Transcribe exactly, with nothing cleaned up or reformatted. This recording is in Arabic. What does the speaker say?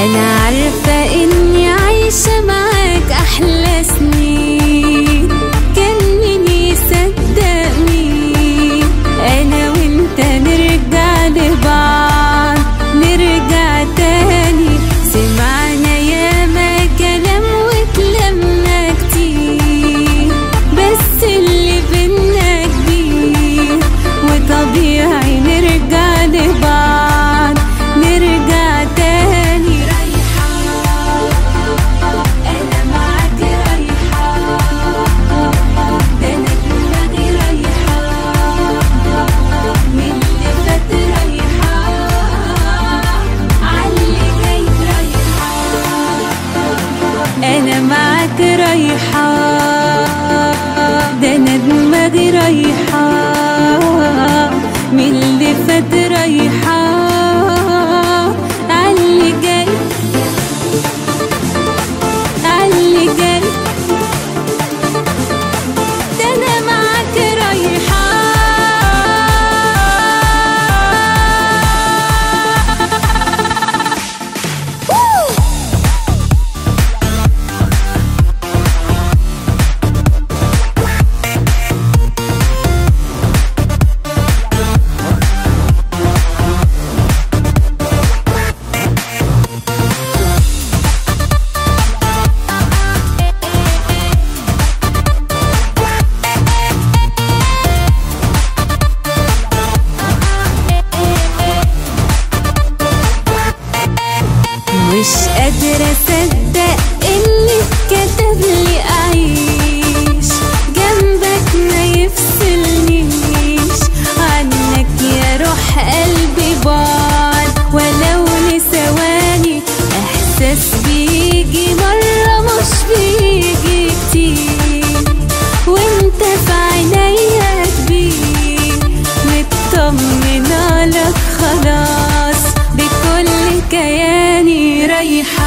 أنا عارفة إني عايشة معاك أحلى سنين، كان مين يصدقني أنا وإنت نرجع لبعض، نرجع تاني. سمعنا ياما كلام واتلمنا كتير، بس اللي بينا كبير وطبيعي نرجع لبعض، نرجع تاني. رايحة أنا معاك، رايحة ده أنا دماغي رايحة من اللي فات، رايحة عاللي جاي، رايحة أنا معاك، رايحة ده أنا دماغي رايحة من اللي فات، رايحة عاللي جاي، عاللي جاي، ده أنا معاك رايحة. مش قادرة أصدق اللي اتكتب لي أعيش جنبك، ما يفصلنيش عنك يا روح قلبي بعد ولو لثواني. إحساس بيجي مرة مش بيجي كتير، وانت في عينيا كبير، مطمنة لك خلاص بكل كياني. رايحة